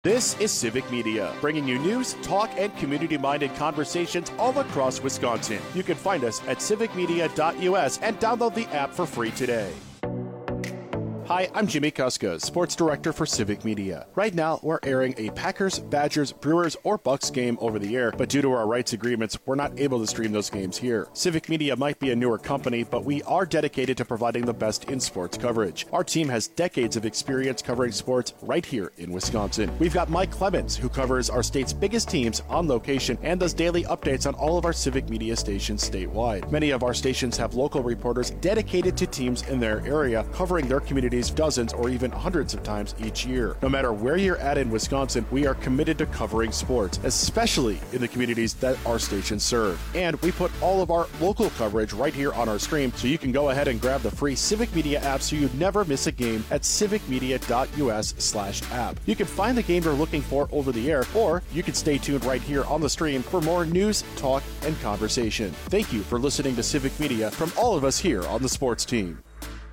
This is Civic Media, bringing you news, talk, and community-minded conversations all across Wisconsin. You can find us at civicmedia.us and download the app for free today. Hi, I'm Jimmy Kuska, Sports Director for Civic Media. Right now, we're airing a Packers, Badgers, Brewers, or Bucks game over the air, but due to our rights agreements, we're not able to stream those games here. Civic Media might be a newer company, but we are dedicated to providing the best in sports coverage. Our team has decades of experience covering sports right here in Wisconsin. We've got Mike Clemens, who covers our state's biggest teams on location and does daily updates on all of our Civic Media stations statewide. Many of our stations have local reporters dedicated to teams in their area, covering their communities dozens or even hundreds of times each year. No matter where you're at in Wisconsin, we are committed to covering sports, especially in the communities that our stations serve. And we put all of our local coverage right here on our stream, so you can go ahead and grab the free Civic Media app so you never miss a game at civicmedia.us/app. You can find the game you're looking for over the air, or you can stay tuned right here on the stream for more news, talk, and conversation. Thank you for listening to Civic Media from all of us here on the sports team.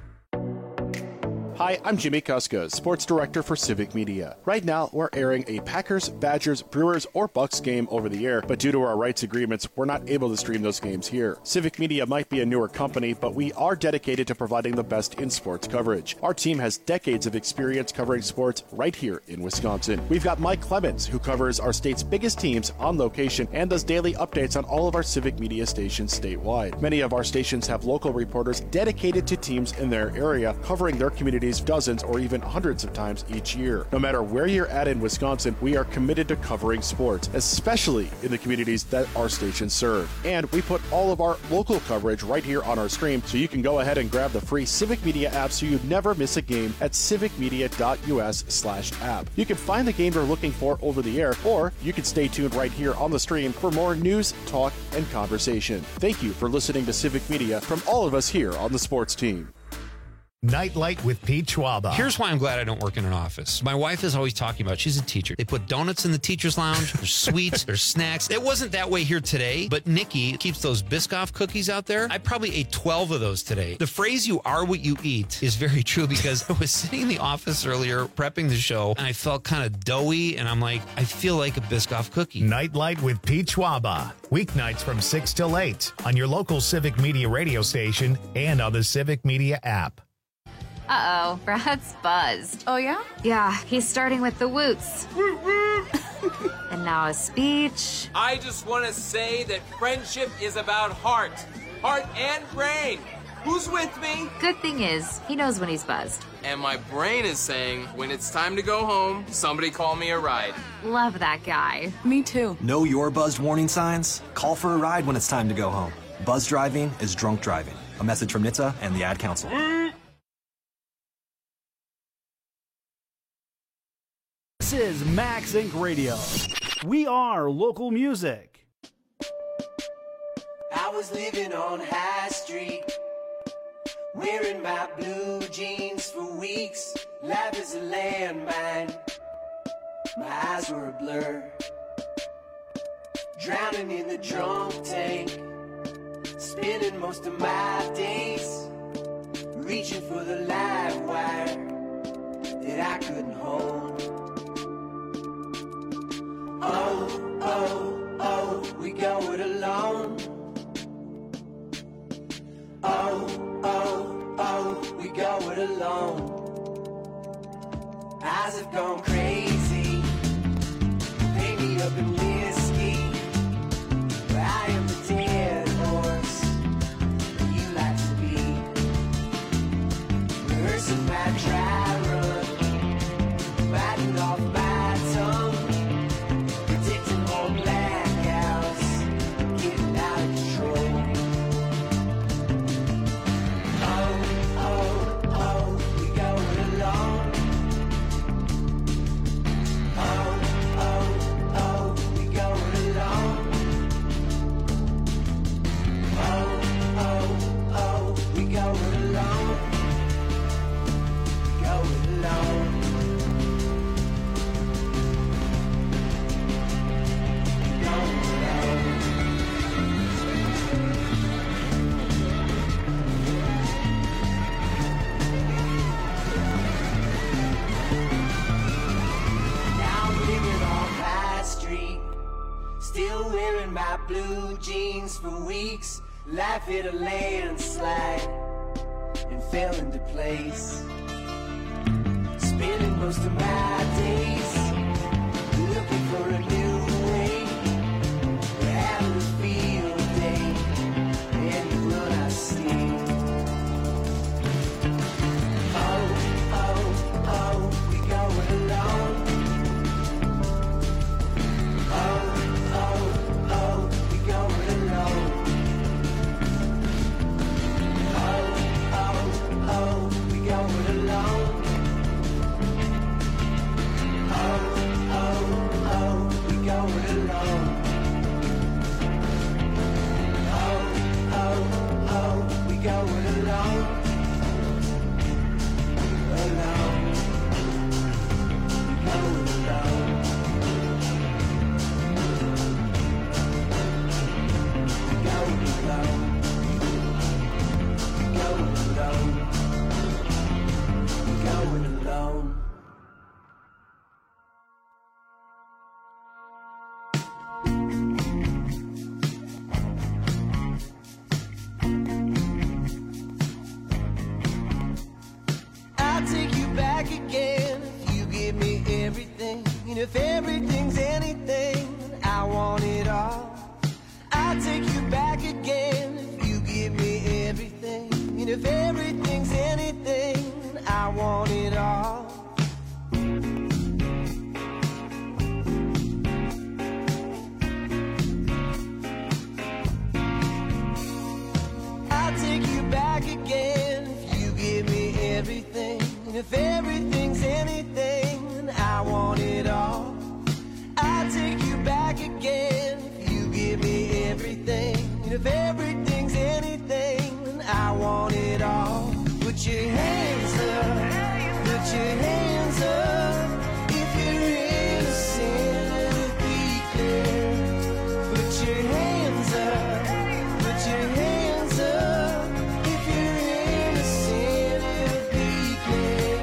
Hi, I'm Jimmy Kuska, Sports Director for Civic Media. Right now, we're airing a Packers, Badgers, Brewers, or Bucks game over the air, but due to our rights agreements, we're not able to stream those games here. Civic Media might be a newer company, but we are dedicated to providing the best in sports coverage. Our team has decades of experience covering sports right here in Wisconsin. We've got Mike Clemens, who covers our state's biggest teams on location and does daily updates on all of our Civic Media stations statewide. Many of our stations have local reporters dedicated to teams in their area, covering their communities dozens or even hundreds of times each year. No matter where you're at in Wisconsin, we are committed to covering sports, especially in the communities that our stations serve. And we put all of our local coverage right here on our stream, so you can go ahead and grab the free Civic Media app so you never miss a game at civicmedia.us/app. You can find the game you're looking for over the air, or you can stay tuned right here on the stream for more news, talk, and conversation. Thank you for listening to Civic Media from all of us here on the sports team. Nightlight with Pete Schwaba. Here's why I'm glad I don't work in an office. My wife is always talking about, she's a teacher. They put donuts in the teacher's lounge. There's sweets. There's snacks. It wasn't that way here today, but Nikki keeps those Biscoff cookies out there. I probably ate 12 of those today. The phrase, you are what you eat, is very true, because I was sitting in the office earlier prepping the show, and I felt kind of doughy, and I'm like, I feel like a Biscoff cookie. Nightlight with Pete Schwaba. Weeknights from 6 till 8 on your local Civic Media radio station and on the Civic Media app. Uh-oh, Brad's buzzed. Oh, yeah? Yeah, he's starting with the woots. And now a speech. I just want to say that friendship is about heart and brain. Who's with me? Good thing is, he knows when he's buzzed. And my brain is saying, when it's time to go home, somebody call me a ride. Love that guy. Me too. Know your buzzed warning signs? Call for a ride when it's time to go home. Buzz driving is drunk driving. A message from NHTSA and the Ad Council. This is Max Inc. Radio. We are local music. I was living on High Street, wearing my blue jeans for weeks. Life is a landmine, my eyes were a blur. Drowning in the drunk tank, spending most of my days reaching for the live wire that I couldn't hold. Oh, oh, oh, we go it alone. Oh, oh, oh, we go it alone. Eyes have gone crazy, paint me up in whiskey, but I am the dead horse that you like to be. Rehearsing my dry run, biting off my tongue, predicting more blackouts, getting out of control. Oh, oh, oh, we go it alone. wearing my blue jeans for weeks. Life hit a landslide and fell into place. Spending most of my days looking for a new way. We're having a field day, and what I see. Oh, oh, oh, we going alone. Oh, oh, oh, we going alone. Oh, oh, oh, we going alone. Oh, oh, oh, we going alone. Oh, oh, oh, we going alone. Alone. Going alone. Going alone. Going alone. Going alone. I'll take you back again if you give me everything. And if everything's anything, I want it all. I'll take you back again if you give me everything. And if everything's anything, I want it all. I'll take you back again if you give me everything. And if everything's anything, I want it all. I'll take you back again if you give me everything. And if everything's anything, I want it all. Put your hands up, put your hands up. If you're innocent, it'll be clear. Put your hands up, put your hands up. If you're innocent, it'll be clear.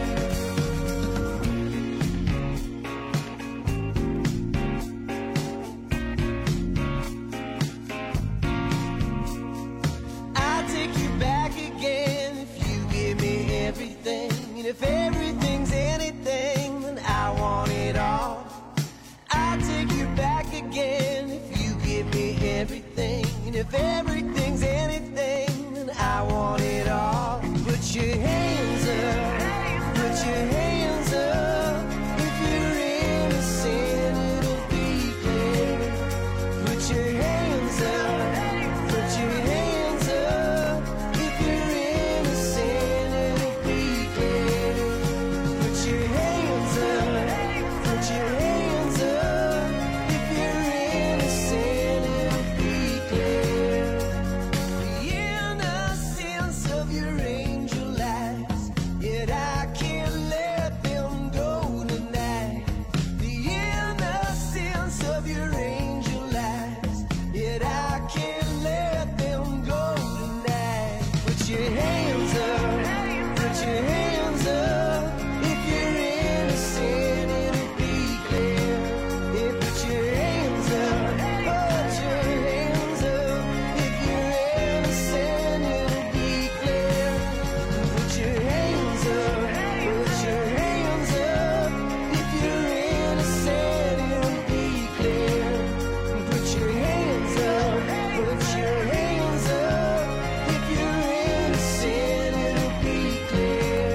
I'll take you back again if you give me everything. And if everything's anything, then I want it all. I'll take you back again if you give me everything. And if everything's anything, then I want it all. Put your hands up, put your hands up. If you're innocent, it'll be clear. Put your hands up, put your hands up. If you're innocent, it'll be clear. Put your hands up, put your hands up. If you're innocent, it'll be clear. The innocence of your angel eyes, yet I can't let them go tonight. The innocence of your angel eyes, yet I can't let them go tonight. Put your hands up, put your hands up. If you're innocent, it'll be clear. Yeah, put your hands up, put your hands up. If you're innocent, it'll be clear. Put your hands up, put your hands up. If you're innocent, it'll be clear. Put your hands up, put your hands up. If you're innocent, it'll be clear.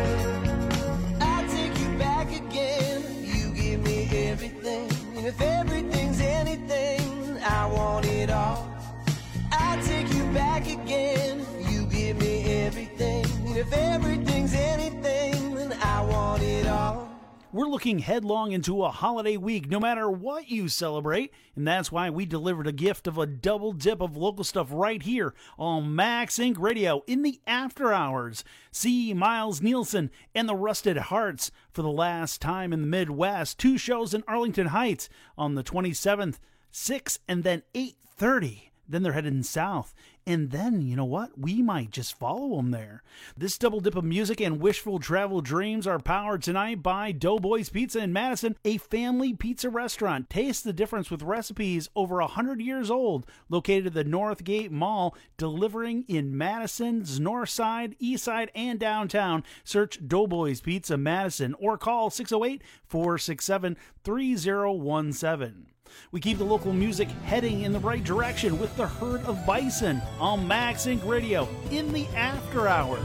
I'll take you back again if you give me everything. And if everything's anything, I want it all. I'll take you back again if you give me everything. And if everything's anything, then I want it all. We're looking headlong into a holiday week, no matter what you celebrate, and that's why we delivered a gift of a double dip of local stuff right here on Max Inc. Radio in the after hours. See Miles Nielsen and the Rusted Hearts for the last time in the Midwest. 2 shows in Arlington Heights on the 27th, 6 and then 8:30. Then they're heading south. And then, you know what? We might just follow them there. This double dip of music and wishful travel dreams are powered tonight by Doughboys Pizza in Madison, a family pizza restaurant. Taste the difference with recipes over 100 years old. Located at the Northgate Mall, delivering in Madison's North Side, East Side, and downtown. Search Doughboys Pizza Madison or call 608-467-3017. We keep the local music heading in the right direction with the Herd of Bison on Max Inc. Radio in the After Hours.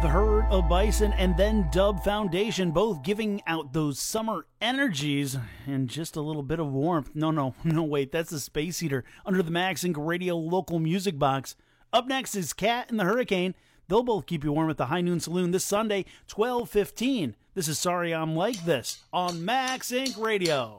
The Herd of Bison and then Dub Foundation, both giving out those summer energies and just a little bit of warmth. No, wait, that's a space heater under the Max Inc. Radio local music box. Up next is Cat and the Hurricane. They'll both keep you warm at the High Noon Saloon this Sunday, 12:15. This is Sorry I'm Like This on Max Inc. Radio.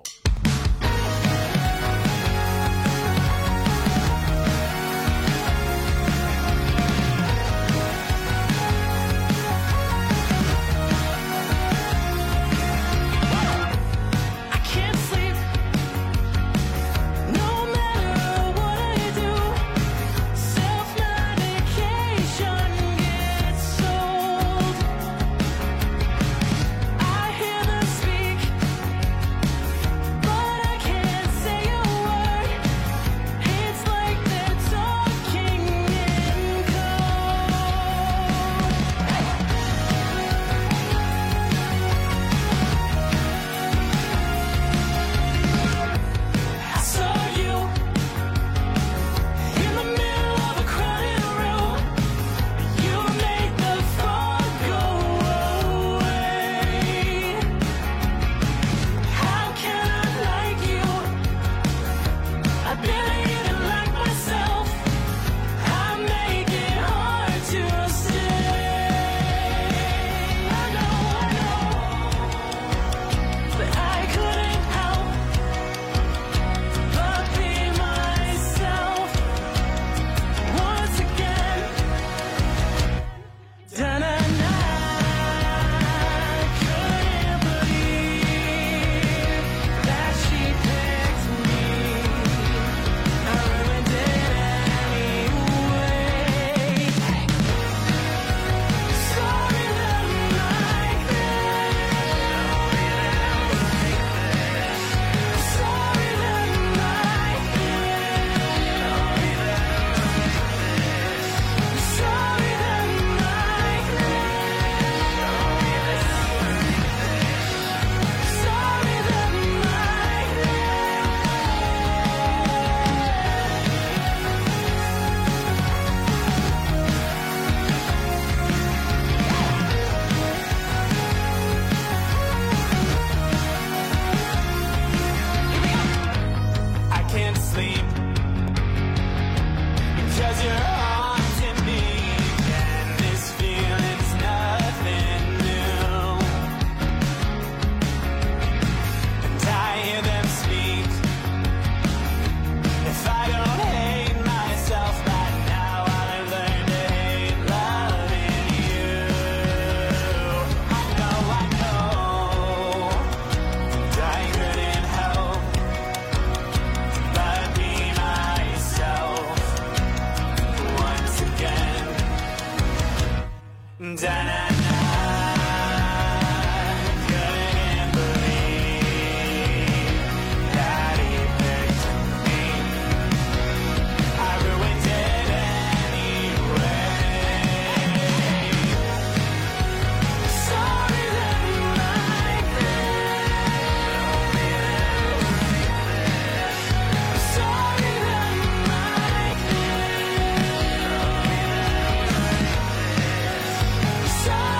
Sorry.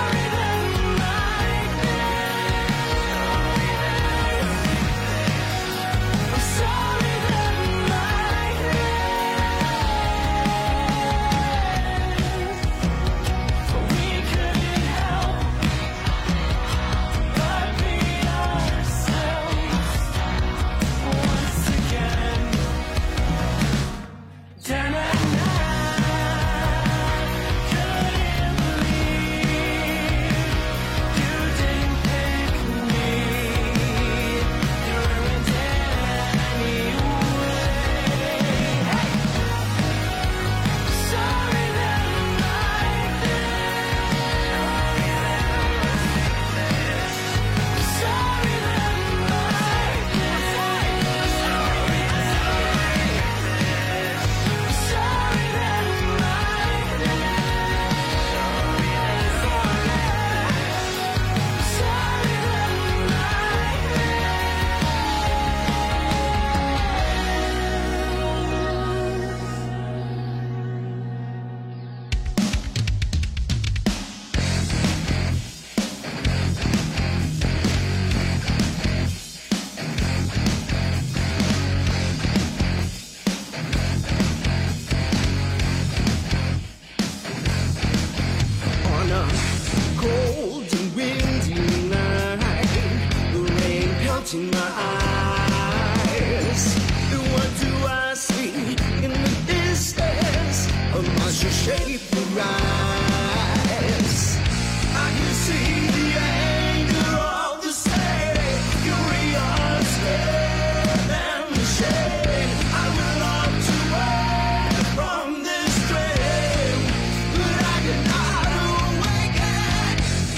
rise. I can see the anger of the state, fury of scared and the shade. I will love to wake from this dream, but I cannot awaken.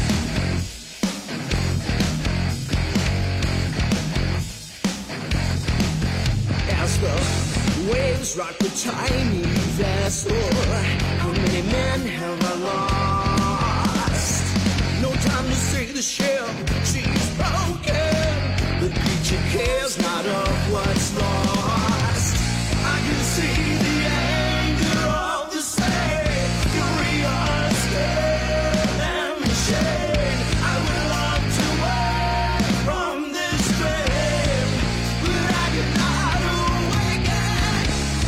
As the waves rock the tiny vessel, how many men have I lost? No time to save the ship, she's broken. The creature cares not of what's lost. I can see the anger of the state, fury of scared and the shade. I would love to wake from this dream, but I cannot awaken.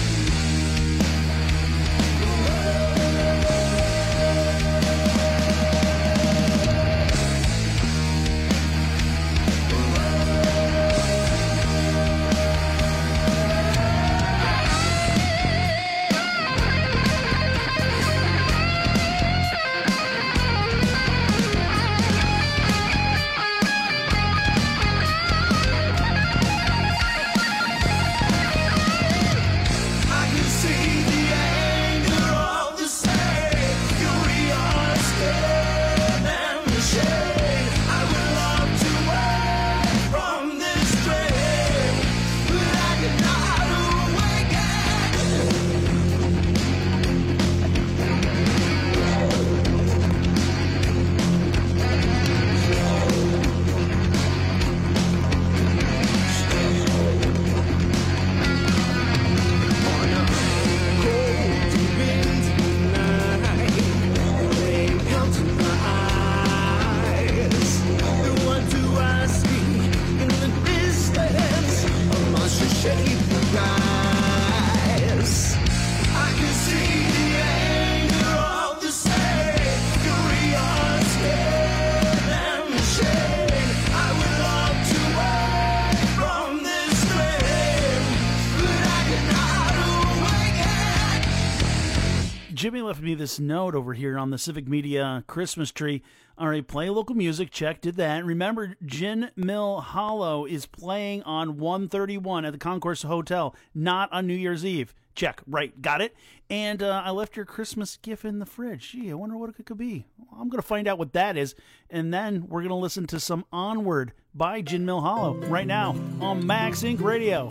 I can see the anger of the state, fury of scared and the shade. I would love to wake from this dream, but I cannot awaken. On a cold and windy night, rain comes to my eyes. What do I see in the distance? A monster shape of rise. I can see the anger of the state, fury of scared and the shade. I would love to wake from this dream, but I cannot awaken. Jimmy left me this note over here on the Civic Media Christmas tree. All right, play local music. Check, did that. Remember, Gin Mill Hollow is playing on 131 at the Concourse Hotel, not on New Year's Eve. Check, right, got it. And I left your Christmas gift in the fridge. Gee, I wonder what it could be. Well, I'm going to find out what that is, and then we're going to listen to some Onward by Gin Mill Hollow right now on Max Inc. Radio.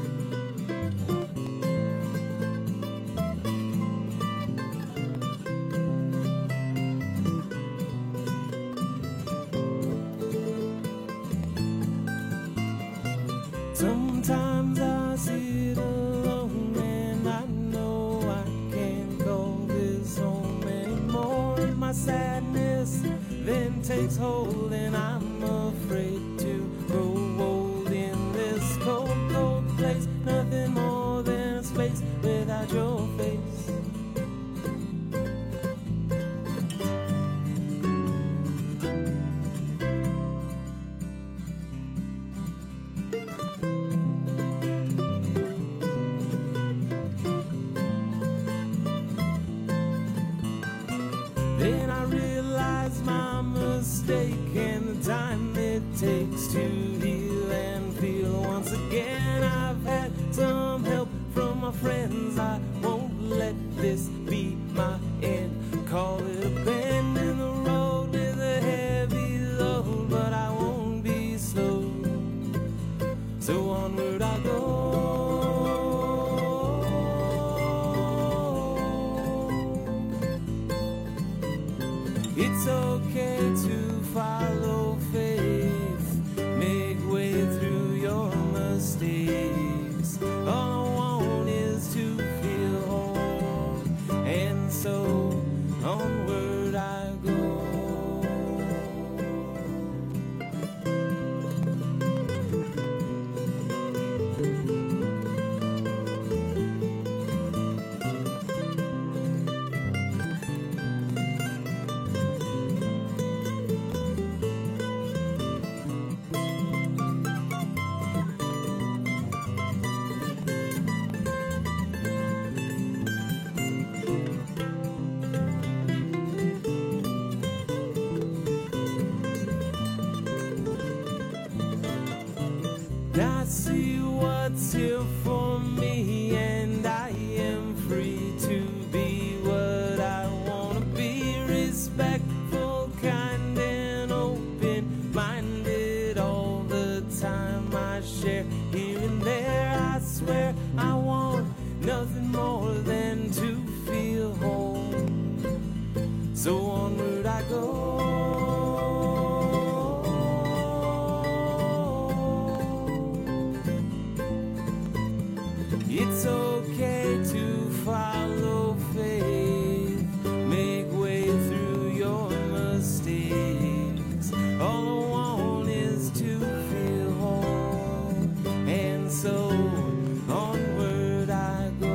Sometimes I sit alone and I know I can't call this home anymore. My sadness then takes hold and I'm afraid to grow old in this cold, cold place. Nothing more than a space without your face. Then I realize my mistake and the time it takes to heal and feel once again. I've had some help from my friends. I won't let this be my end. Call it a bend in the road with a heavy load, but I won't be slow. So onward I go. It's okay to follow faith, make way through your mistakes. All I want is to feel home, and so onward I go. see what's here for me, and I am free to be what I want to be. Respectful, kind, and open-minded all the time. I share here and there. I swear I want nothing more than to feel home. So onward I go. It's okay to follow faith, make way through your mistakes. All I want is to feel home, and so onward I go.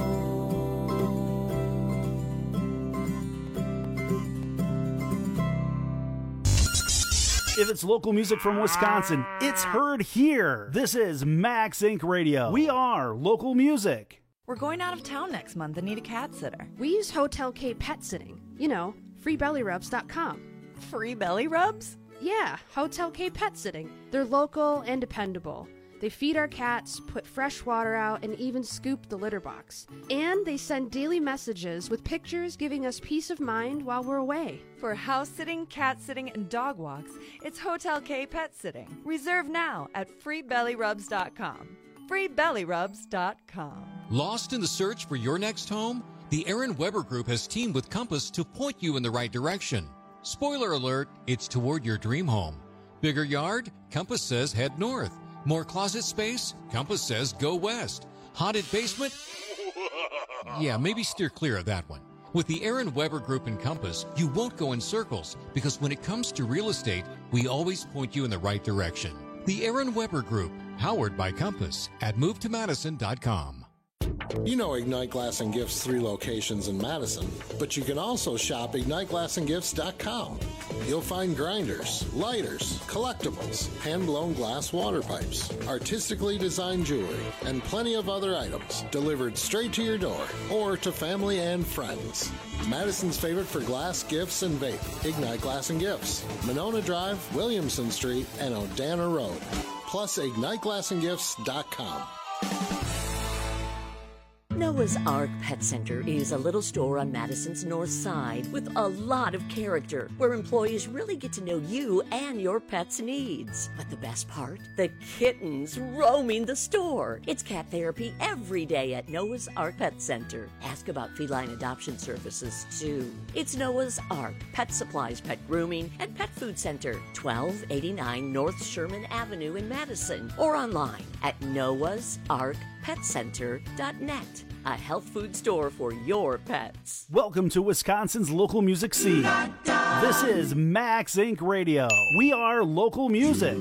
If it's local music from Wisconsin, it's heard here. This is Max Inc. Radio. We are local music. We're going out of town next month and need a cat sitter. We use Hotel K Pet Sitting. You know, freebellyrubs.com. Free belly rubs? Yeah, Hotel K Pet Sitting. They're local and dependable. They feed our cats, put fresh water out, and even scoop the litter box. And they send daily messages with pictures giving us peace of mind while we're away. For house sitting, cat sitting, and dog walks, it's Hotel K Pet Sitting. Reserve now at freebellyrubs.com. freebellyrubs.com. Lost in the search for your next home? The Aaron Weber Group has teamed with Compass to point you in the right direction. Spoiler alert, it's toward your dream home. Bigger yard? Compass says head north. More closet space? Compass says go west. Haunted basement? Yeah, maybe steer clear of that one. With the Aaron Weber Group and Compass, you won't go in circles because when it comes to real estate, we always point you in the right direction. The Aaron Weber Group, powered by Compass at movetomadison.com. You know Ignite Glass and Gifts 3 locations in Madison, but you can also shop IgniteGlassandGifts.com. You'll find grinders, lighters, collectibles, hand-blown glass water pipes, artistically designed jewelry, and plenty of other items delivered straight to your door or to family and friends. Madison's favorite for glass, gifts, and vape, Ignite Glass and Gifts, Monona Drive, Williamson Street, and Odana Road. Plus IgniteGlassandGifts.com. Noah's Ark Pet Center is a little store on Madison's north side with a lot of character, where employees really get to know you and your pet's needs. But the best part? The kittens roaming the store. It's cat therapy every day at Noah's Ark Pet Center. Ask about feline adoption services, too. It's Noah's Ark Pet Supplies, Pet Grooming, and Pet Food Center, 1289 North Sherman Avenue in Madison, or online at noahsarkpetcenter.net. A health food store for your pets. Welcome to Wisconsin's local music scene. This is Max Inc. Radio. We are local music.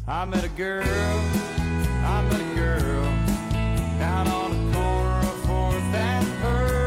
I met a girl down on the corner of 4th and Pearl.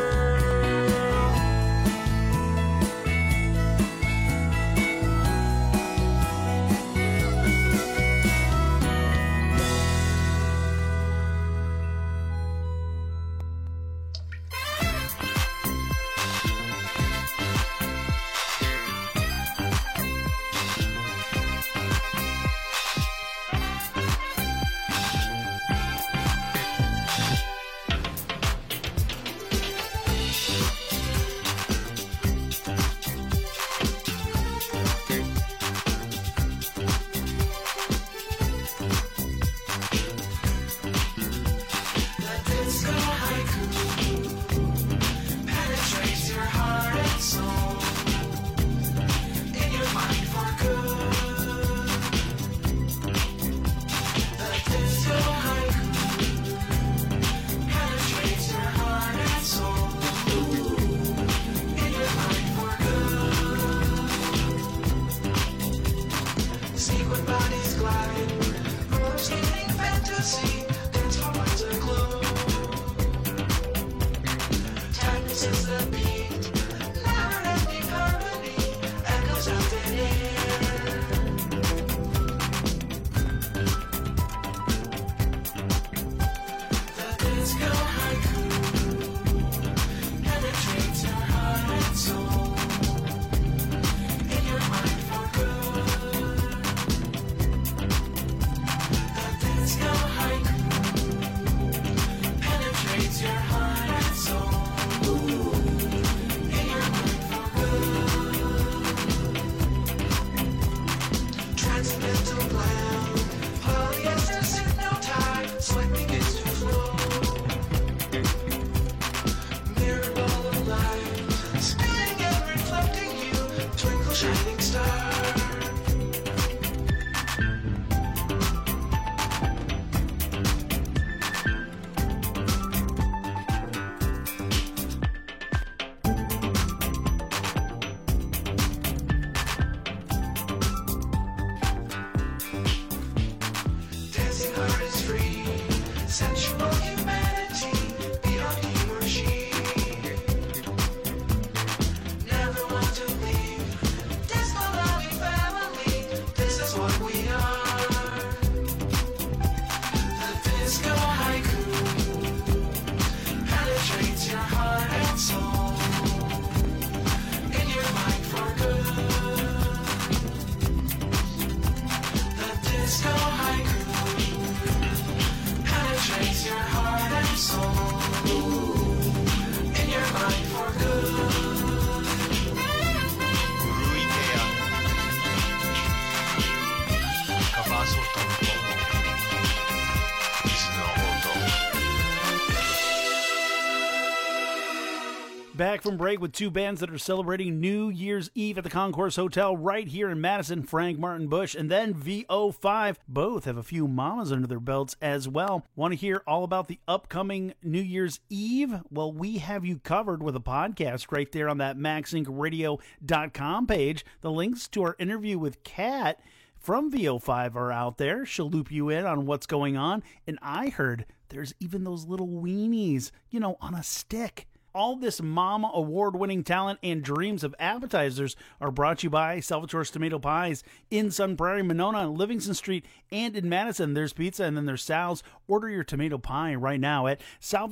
Back from break with two bands that are celebrating New Year's Eve at the Concourse Hotel right here in Madison, Frank Martin Bush, and then VO5. Both have a few mamas under their belts as well. Want to hear all about the upcoming New Year's Eve? Well, we have you covered with a podcast right there on that MaxIncRadio.com page. The links to our interview with Kat from VO5 are out there. She'll loop you in on what's going on. And I heard there's even those little weenies, on a stick. All this mama award-winning talent and dreams of appetizers are brought to you by Salvatore's Tomato Pies in Sun Prairie, Monona, Livingston Street, and in Madison. There's pizza and then there's Sal's. Order your tomato pie right now at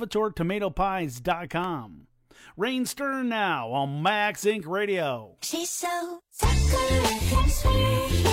SalvatoreTomatoPies.com. Rain Stern now on Max Inc. Radio. She's so chocolate and sweet.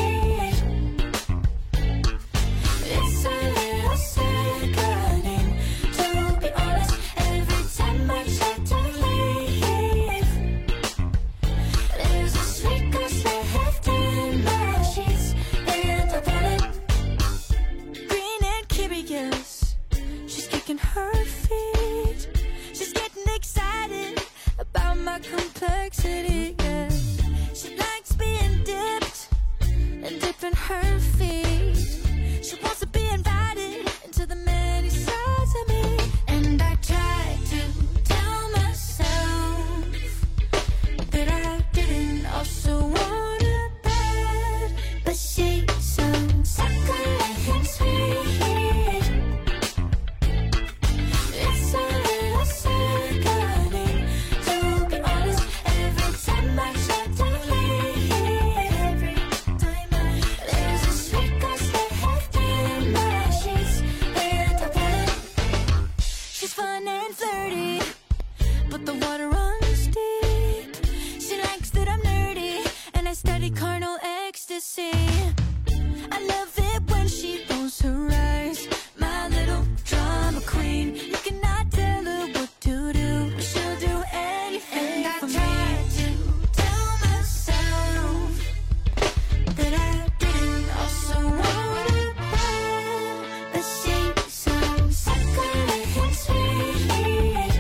It's a little sickening, to be honest. Every time I try to leave, there's a sweet ghost left in my sheets, and I want it. Green and curious, she's kicking her feet. She's getting excited about my complexity, yeah. She likes being dipped and dipping her feet. She wants to be invited into the many sides of me. And I try to tell myself that I didn't also want it bad. But she's so succulent me. I love it when she rolls her eyes. My little drama queen. You cannot tell her what to do. She'll do anything for me. And I tried to tell myself that I didn't also want it bad, but she's so chocolate and sweet.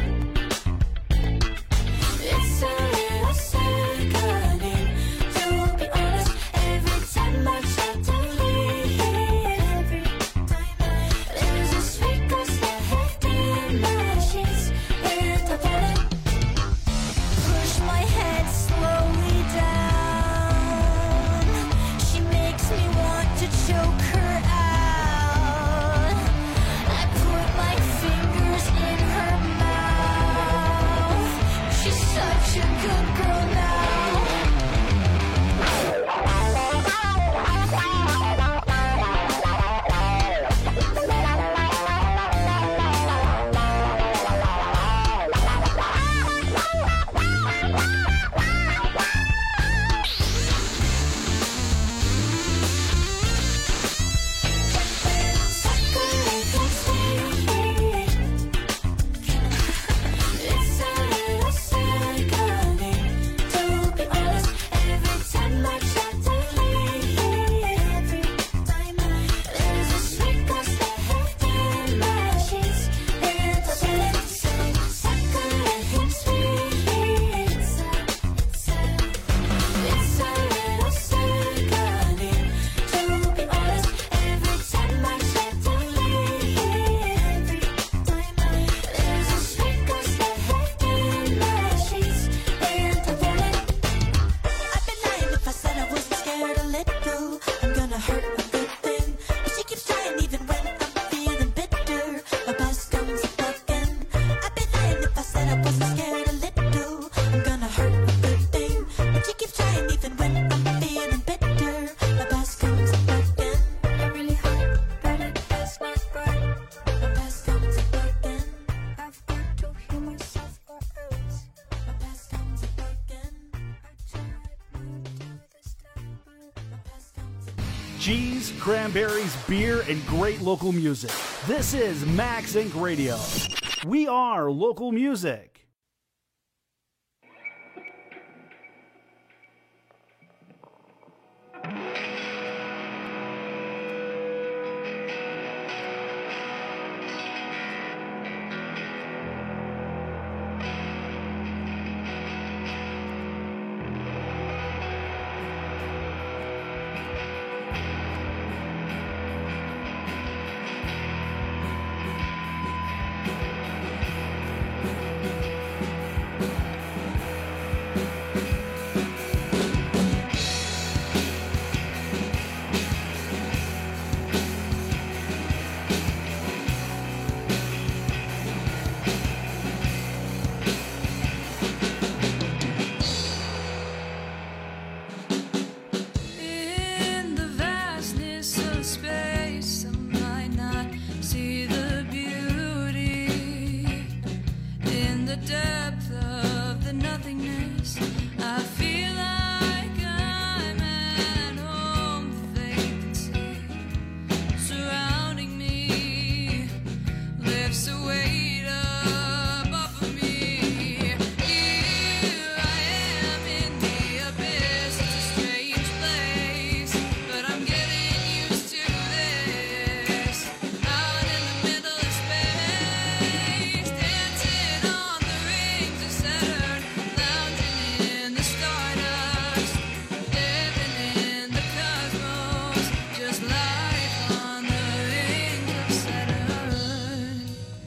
It's a little sickening, to be honest. Every time I try to leave, there's a sweet ghost left in my sheets, and I wanna push my head slowly down. She makes me want to choke her out. I put my fingers in her mouth. She's such a good girl It's a little sickening, to be honest. Every time I try to leave, there's a sweet ghost left in my sheets, and I feel it so chocolate and sweet. It's a little sickening, to be honest. Every time I try to leave, there's a sweet ghost left in my sheets, and I feel it. I'd be lying if I said I wasn't scared a little. I'm gonna hurt a good thing, but she keeps trying even when I'm feeling bitter. My past comes up again. I'd be lying if I said I wasn't scared a little. I'm gonna hurt a good thing, but she keeps trying even when I'm feeling bitter. My past comes up again. I really hope that it does not burn. My past comes up again. I've got to heal myself or else. My past comes up again. I tried not to this time, but my past comes up again. Cheese, cranberries, beer, and great local music. This is Max Inc. Radio. We are local music. In the vastness of space, I might not see the beauty. In the depth of the nothingness, I feel like I'm at home. The vacancy surrounding me lifts the weight up off of me. Here I am in the abyss. It's a strange place, but I'm getting used to this. Out in the middle of space, dancing on the rings of Saturn, lounging in the stardust, living in the cosmos, just life on the rings of Saturn.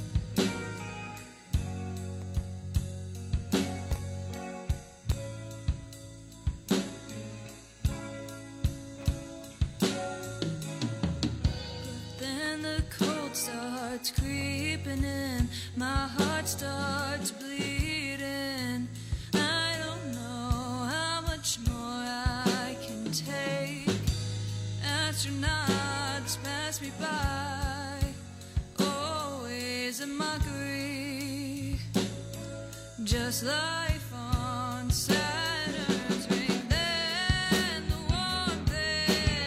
Then the cold starts creeping in, my heart starts bleeding. I don't know how much more I can take. Astronauts pass me by, always a mockery, just life on Saturn's ring. Then the warmth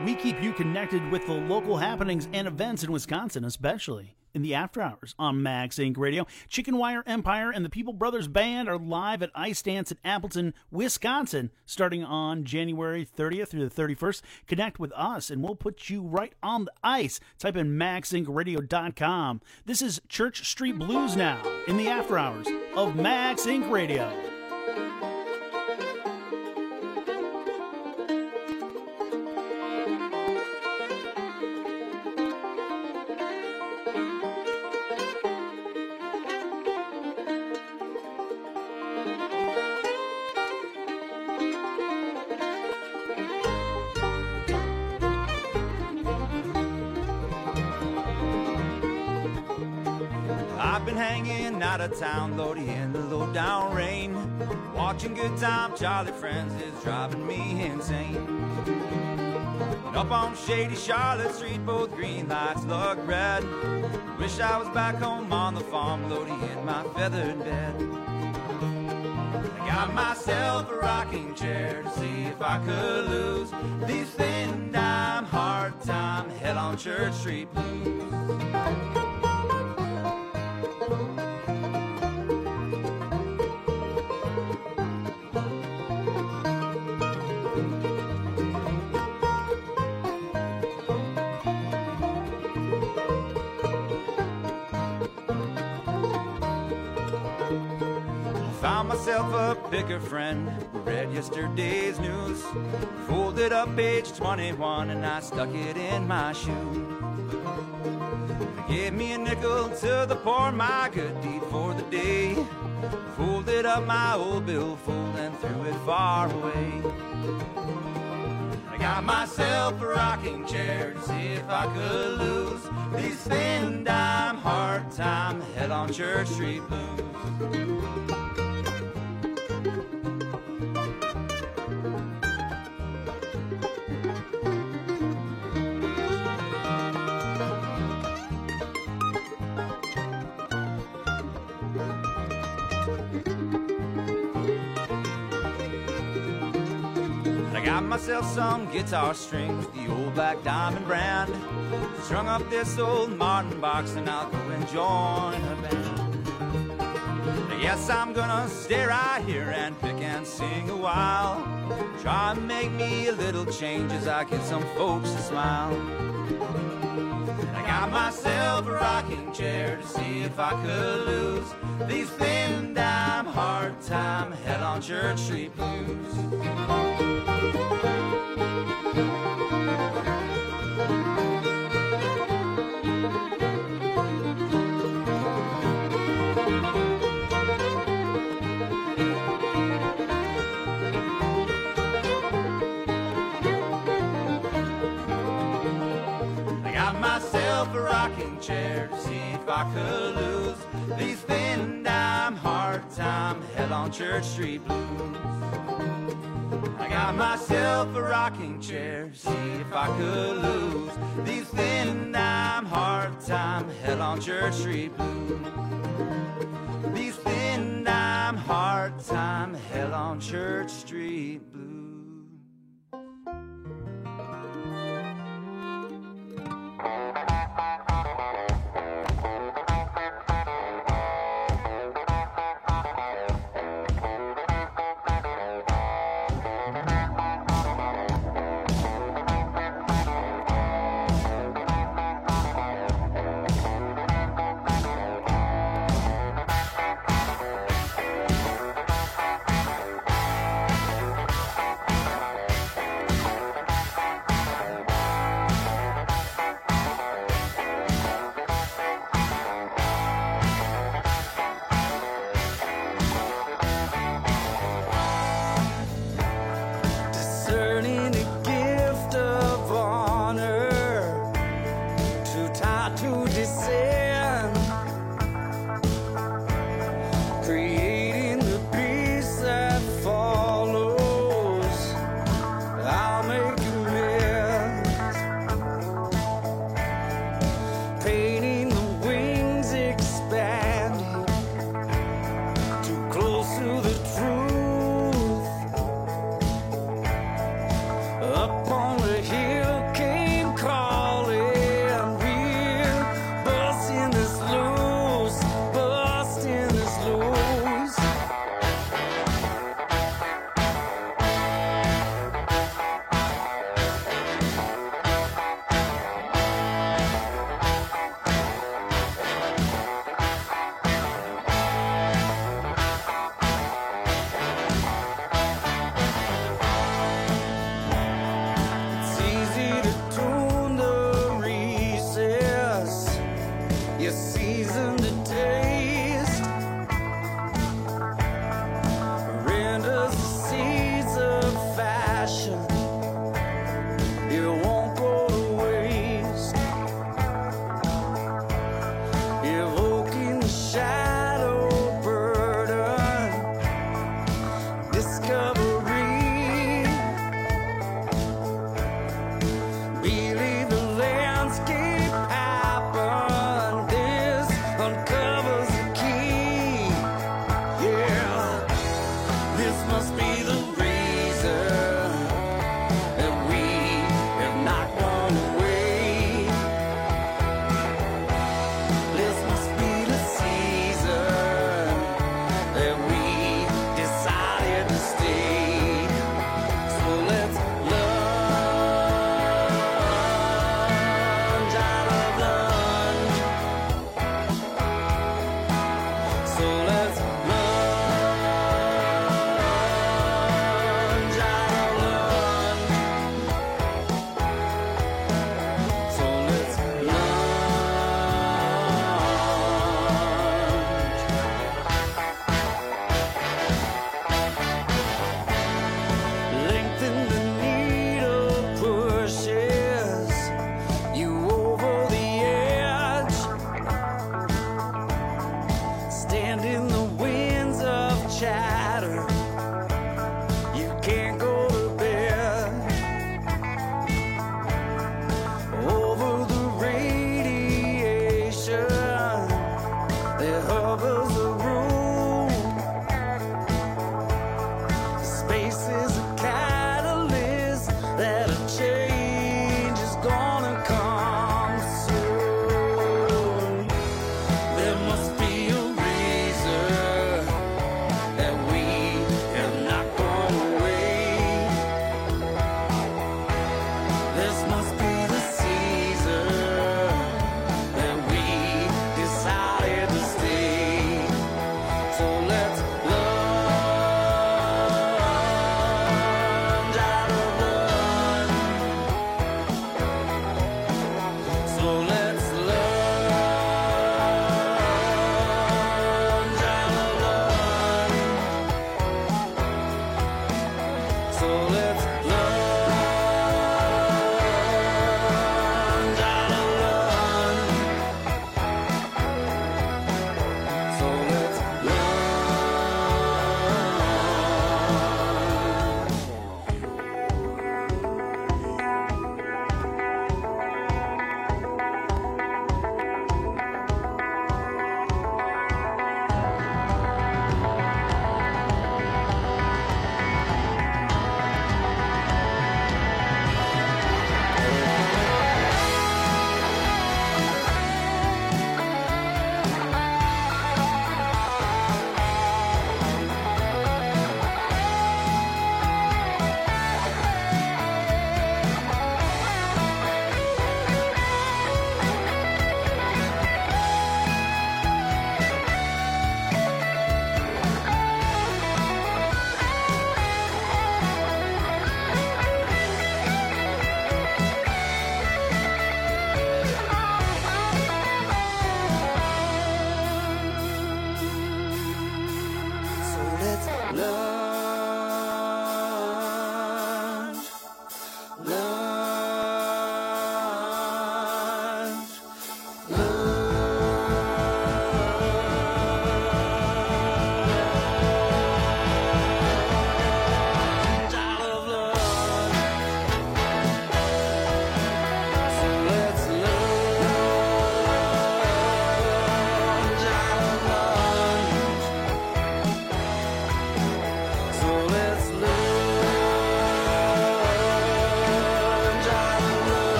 We keep you connected with the local happenings and events in Wisconsin, especially in the after hours on Max Inc. Radio. Chicken Wire Empire and the People Brothers Band are live at Ice Dance in Appleton, Wisconsin, starting on January 30th through the 31st. Connect with us, and we'll put you right on the ice. Type in maxincradio.com. This is Church Street Blues now in the after hours of Max Inc. Radio. I've been hanging out of town, Lordy, in the low down rain. Watching Good Time Charlie Friends is driving me insane. And up on shady Charlotte Street, both green lights look red. Wish I was back home on the farm, Lordy, in my feathered bed. I got myself a rocking chair to see if I could lose these thin dime, hard time, hell on Church Street blues. Found myself a picker friend who read yesterday's news. Folded up page 21 and I stuck it in my shoe. They gave me a nickel to the poor, my good deed for the day. Folded up my old billfold and threw it far away. I got myself a rocking chair to see if I could lose these thin dime, hard time, hell on Church Street blues. I got myself some guitar strings, the old Black Diamond brand. Strung up this old Martin box and I'll go and join a band. Yes, I'm gonna stay right here and pick and sing a while. Try and make me a little change as I get some folks to smile. I got myself a rocking chair to see if I could lose these thin dime, hard time, hell on Church Street blues. A rocking chair to see if I could lose these thin dime, hard time, hell on Church Street blues. I got myself a rocking chair to see if I could lose these thin dime, hard time, hell on Church Street blues. These thin dime, hard time, hell on Church Street blues.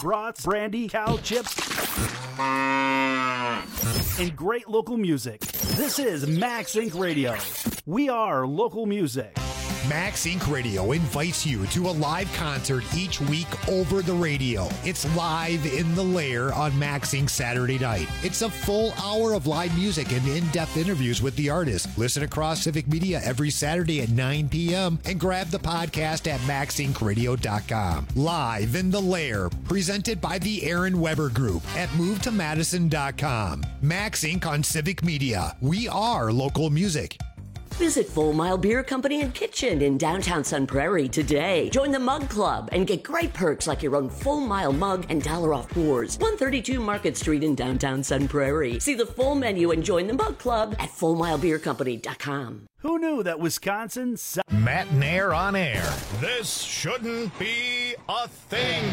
brats, brandy, cow chips, and great local music. This is Max Inc. Radio. We are local music. Max Inc. Radio invites you to a live concert each week over the radio. It's Live in the Lair on Max Inc. Saturday night. It's a full hour of live music and in-depth interviews with the artists. Listen across Civic Media every Saturday at 9 p.m. and grab the podcast at maxincradio.com. Live in the Lair, presented by the Aaron Weber Group at movetomadison.com. Max Inc. on Civic Media. We are local music. Visit Full Mile Beer Company and Kitchen in downtown Sun Prairie today. Join the Mug Club and get great perks like your own Full Mile mug and $1 off pours. 132 Market Street in downtown Sun Prairie. See the full menu and join the Mug Club at FullMileBeerCompany.com. Who knew that Wisconsin... Matt Nair on air. This shouldn't be a thing.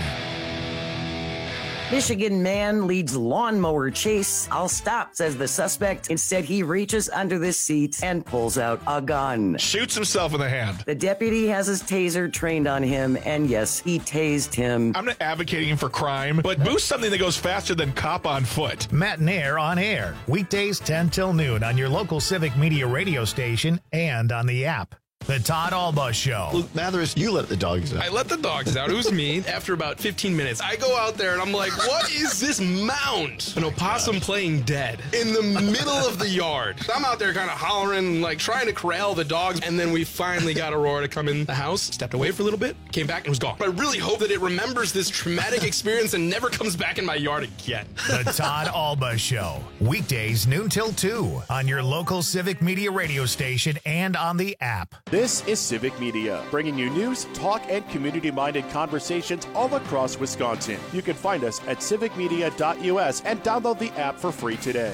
Michigan man leads lawnmower chase. I'll stop, says the suspect. Instead, he reaches under the seat and pulls out a gun. Shoots himself in the hand. The deputy has his taser trained on him, and yes, he tased him. I'm not advocating for crime, but boost something that goes faster than cop on foot. Matt Nair on air. Weekdays 10 till noon on your local Civic Media radio station and on the app. The Todd Alba Show. Luke Mathers, you let the dogs out. I let the dogs out. It was me. After about 15 minutes, I go out there and I'm like, what is this mound? An opossum playing dead in the middle of the yard. I'm out there kind of hollering, like trying to corral the dogs. And then we finally got Aurora to come in the house, stepped away for a little bit, came back and was gone. But I really hope that it remembers this traumatic experience and never comes back in my yard again. The Todd Alba Show. Weekdays noon till 2 on your local Civic Media radio station and on the app. This is Civic Media, bringing you news, talk, and community-minded conversations all across Wisconsin. You can find us at civicmedia.us and download the app for free today.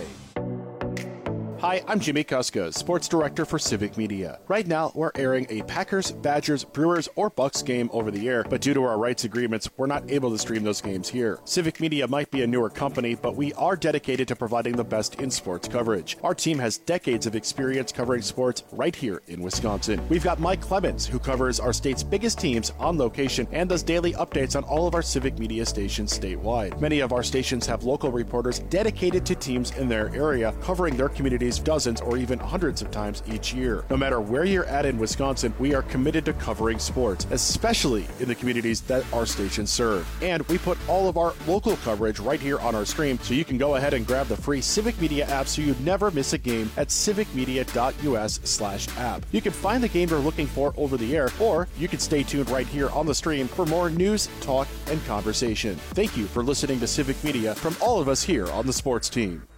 Hi, I'm Jimmy Kuska, Sports Director for Civic Media. Right now, we're airing a Packers, Badgers, Brewers, or Bucks game over the air, but due to our rights agreements, we're not able to stream those games here. Civic Media might be a newer company, but we are dedicated to providing the best in sports coverage. Our team has decades of experience covering sports right here in Wisconsin. We've got Mike Clemens, who covers our state's biggest teams on location and does daily updates on all of our Civic Media stations statewide. Many of our stations have local reporters dedicated to teams in their area, covering their communities dozens or even hundreds of times each year. No matter where you're at in Wisconsin, we are committed to covering sports, especially in the communities that our stations serve. And we put all of our local coverage right here on our stream, so you can go ahead and grab the free Civic Media app so you never miss a game at civicmedia.us/app. You can find the game you're looking for over the air, or you can stay tuned right here on the stream for more news, talk, and conversation. Thank you for listening to Civic Media from all of us here on the sports team.